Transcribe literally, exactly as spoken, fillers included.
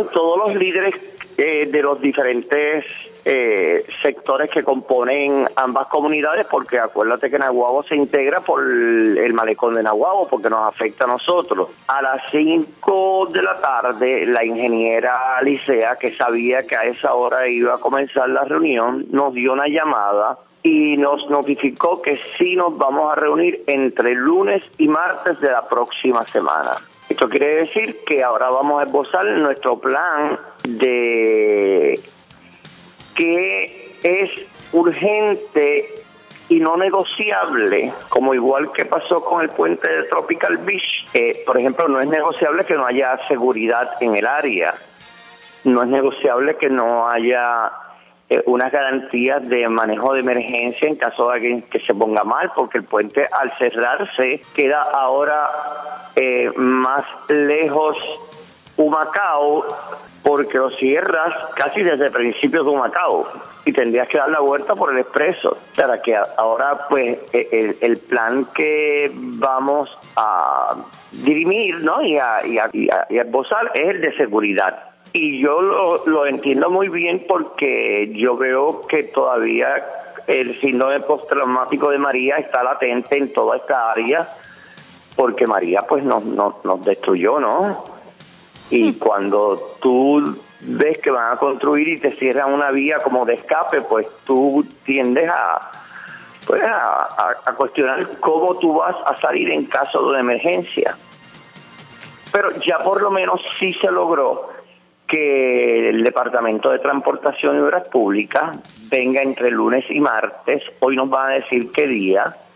todos los líderes eh, de los diferentes eh, sectores que componen ambas comunidades, porque acuérdate que Naguabo se integra por el malecón de Naguabo, porque nos afecta a nosotros. A las cinco de la tarde, la ingeniera Alicea, que sabía que a esa hora iba a comenzar la reunión, nos dio una llamada y nos notificó que sí nos vamos a reunir entre lunes y martes de la próxima semana. Esto quiere decir que ahora vamos a esbozar nuestro plan de que es urgente y no negociable, como igual que pasó con el puente de Tropical Beach. Eh, por ejemplo, no es negociable que no haya seguridad en el área, no es negociable que no haya eh, unas garantías de manejo de emergencia en caso de alguien que se ponga mal, porque el puente al cerrarse queda ahora eh, más lejos Humacao, porque lo cierras casi desde principios de Humacao y tendrías que dar la vuelta por el expreso. O sea, que ahora pues el, el plan que vamos a dirimir, ¿no? y a, y a, y a, y a esbozar es el de seguridad. Y yo lo, lo entiendo muy bien, porque yo veo que todavía el síndrome postraumático de María está latente en toda esta área, porque María pues nos, nos, nos destruyó, ¿no? Y cuando tú ves que van a construir y te cierran una vía como de escape, pues tú tiendes a, pues a, a, a cuestionar cómo tú vas a salir en caso de una emergencia. Pero ya por lo menos sí se logró que el Departamento de Transportación y Obras Públicas venga entre lunes y martes. Hoy nos van a decir qué día.